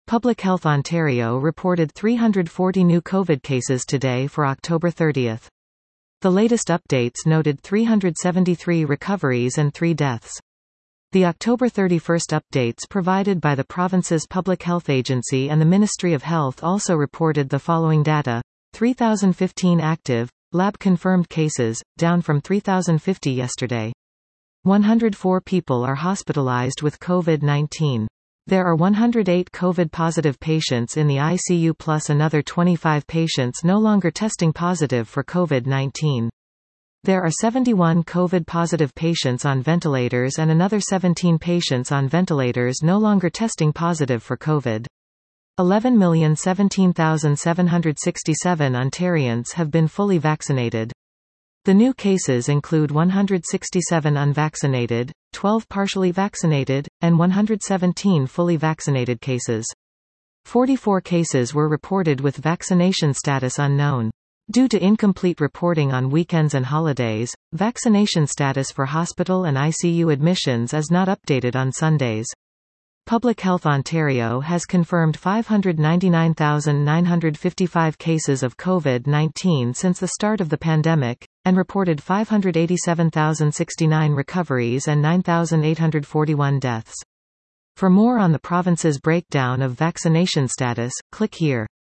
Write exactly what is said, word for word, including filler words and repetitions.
Public Health Ontario reported three hundred forty new COVID cases today for October thirtieth. The latest updates noted three hundred seventy-three recoveries and three deaths. The October thirty-first updates provided by the province's Public Health Agency and the Ministry of Health also reported the following data: three thousand fifteen active, lab-confirmed cases, down from three thousand fifty yesterday. one hundred four people are hospitalized with COVID nineteen. There are one hundred eight COVID-positive patients in the I C U plus another twenty-five patients no longer testing positive for COVID nineteen. There are seventy-one COVID-positive patients on ventilators and another seventeen patients on ventilators no longer testing positive for COVID. eleven million seventeen thousand seven hundred sixty-seven Ontarians have been fully vaccinated. The new cases include one hundred sixty-seven unvaccinated, twelve partially vaccinated, and one hundred seventeen fully vaccinated cases. forty-four cases were reported with vaccination status unknown. Due to incomplete reporting on weekends and holidays, vaccination status for hospital and I C U admissions is not updated on Sundays. Public Health Ontario has confirmed five hundred ninety-nine thousand nine hundred fifty-five cases of COVID nineteen since the start of the pandemic, and reported five hundred eighty-seven thousand sixty-nine recoveries and nine thousand eight hundred forty-one deaths. For more on the province's breakdown of vaccination status, click here.